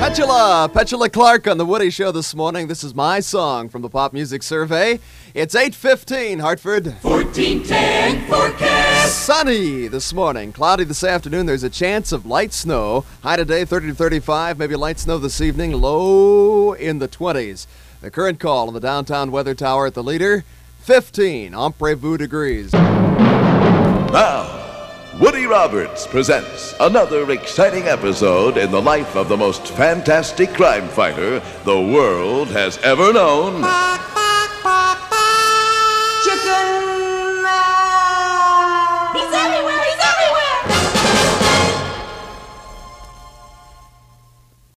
Petula Clark on The Woody Show this morning. This is my song from the Pop Music Survey. It's 8:15, Hartford. 1410 forecast. Sunny this morning, cloudy this afternoon. There's a chance of light snow. High today, 30 to 35. Maybe light snow this evening, low in the 20s. The current call on the downtown weather tower at the leader, 15 Omprez-vous degrees. Now, Woody Roberts presents another exciting episode in the life of the most fantastic crime fighter the world has ever known.